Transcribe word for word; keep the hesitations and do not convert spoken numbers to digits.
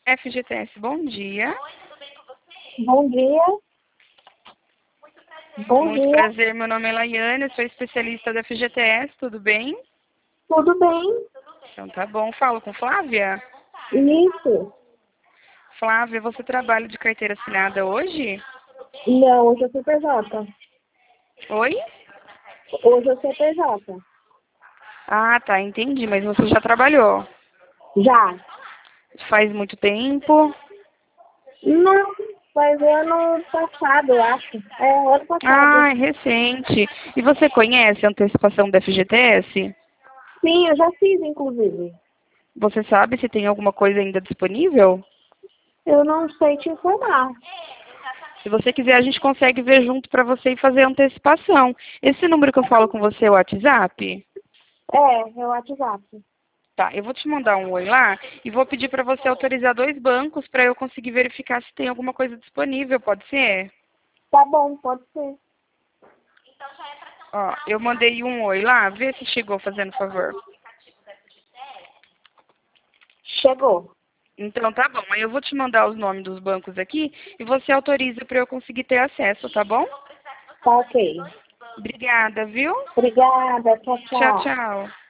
F G T S, bom dia. Bom dia. Bom Muito dia. prazer, meu nome é Laiane, sou especialista da F G T S, tudo bem? Tudo bem? Então tá bom, falo com Flávia. Isso. Flávia, você trabalha de carteira assinada hoje? Não, hoje eu sou P J. Oi? Hoje eu sou P J. Ah, tá, entendi, mas você já trabalhou. Já. Faz muito tempo? Não, faz ano passado, eu acho. É, ano passado. Ah, é recente. E você conhece a antecipação da F G T S? Sim, eu já fiz, inclusive. Você sabe se tem alguma coisa ainda disponível? Eu não sei te informar. Se você quiser, a gente consegue ver junto para você e fazer a antecipação. Esse número que eu falo com você é o WhatsApp? É, é o WhatsApp. Tá, eu vou te mandar um oi lá e vou pedir para você autorizar dois bancos para eu conseguir verificar se tem alguma coisa disponível, pode ser? Tá bom, pode ser. Ó, eu mandei um oi lá, vê se chegou, fazendo favor. Chegou. Então tá bom, aí eu vou te mandar os nomes dos bancos aqui e você autoriza para eu conseguir ter acesso, tá bom? Tá ok. Obrigada, viu? Obrigada. Tchau, Tchau, tchau. tchau.